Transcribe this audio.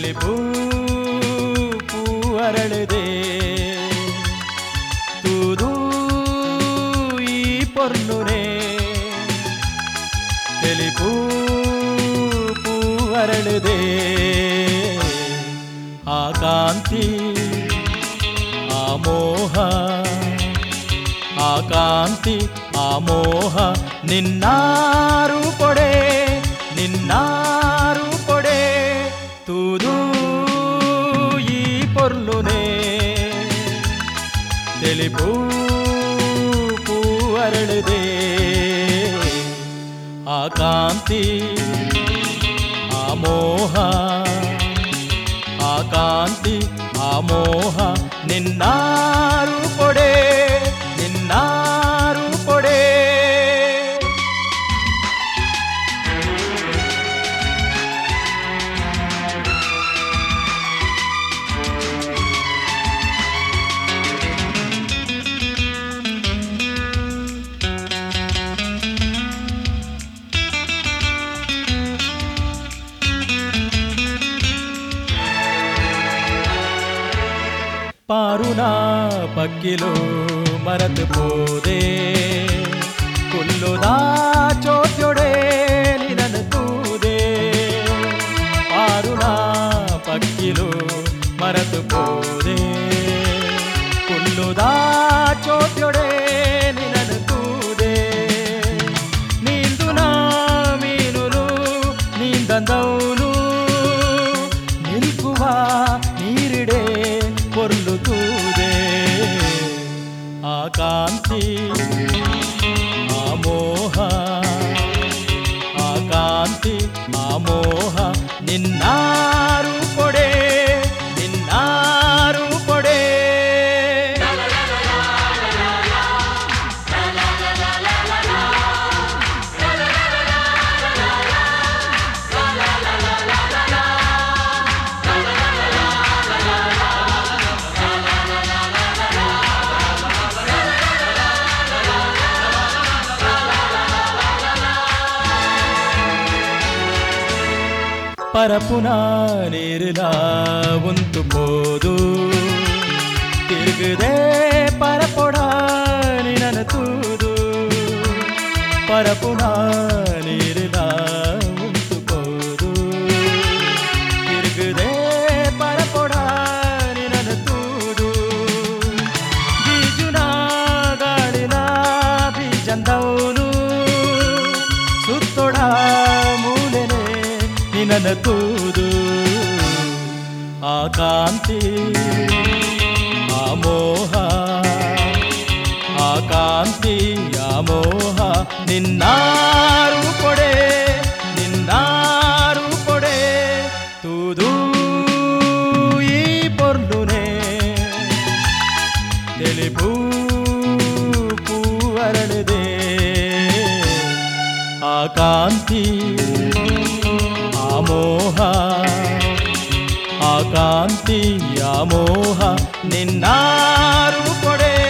తెలుపు ಅರಳಿದೆ ತೂದು ಈ ಪೊರ್ಲುನೆ తెలుపు ಅರಳಿದೆ ಆ ಕಾಂತಿ ಆ ಮೋಹ ಆ ಕಾಂತಿ ಆ ಮೋಹ ನಿನ್ನಾರು ಕೊಡೆ ತೂದು ಈ ಪೊರ್ಲುನೆ తెలుపు ಅರಳಿದೆ ಆ ಕಾಂತಿ ಆ ಮೋಹ ಆ ಕಾಂತಿ ಆ ಮೋಹ ನಿನ್ನಾರು ಕೊಡೆ ಪಾರುನಾ ಪಕ್ಕಿಲು ಮರತು ಪೋದೆ ಕುಲ್ಲುದಾ ಚೋತ್ಯೊಡೆ ನಿನನು ತೂದೆ ಪಾರುನಾ ಪಕ್ಕಿಲು ಮರತು ಪೋದೆ ಕುಲ್ಲುದಾ ಚೋತ್ಯೊಡೆ ನಿನನು ತೂದೆ ನೀಂದು ನಾ ಮೀನುಲು ನೀಂದಂದೌನು ನಿಲ್ಕುವ ನೀರಿಡೆ పొర్లుతూదే ఆ కాంతి ఆ మోహ ఆ కాంతి ఆ మోహ నిన్నారు కొడే ಪರಪುನ ನೀರಿಲ ಉಂತು ಪೋದು ತಿರುಗದೆ ಪರಪೊಡ ನಿನನು ತೂದು ಪರಪುನ ನೀರಿಲ ಉಂತು ಪೋದು ತಿರುಗದೆ ಪರಪೊಡ ನಿನನು ತೂದು ಬೀಜುನ ಗಾಳಿನ ಬೀಜಂದವನು ಸುತ್ತೊಡ ಮೂಲೆನೆ ನಿನನ ತೂದು ಆ ಕಾಂತಿ ಆ ಮೋಹ ಆ ಕಾಂತಿ ಆ ಮೋಹ ನಿನ್ನಾರು ಕೊಡೆ ತೂದು ಈ ಪೊರ್ಲುನೆ తెలుపు ಅರಳಿದೆ ಆ ಕಾಂತಿ ಆ ಮೋಹ ಆ ಕಾಂತಿ ಆ ಮೋಹ ನಿನ್ನಾರು ಕೊಡೆ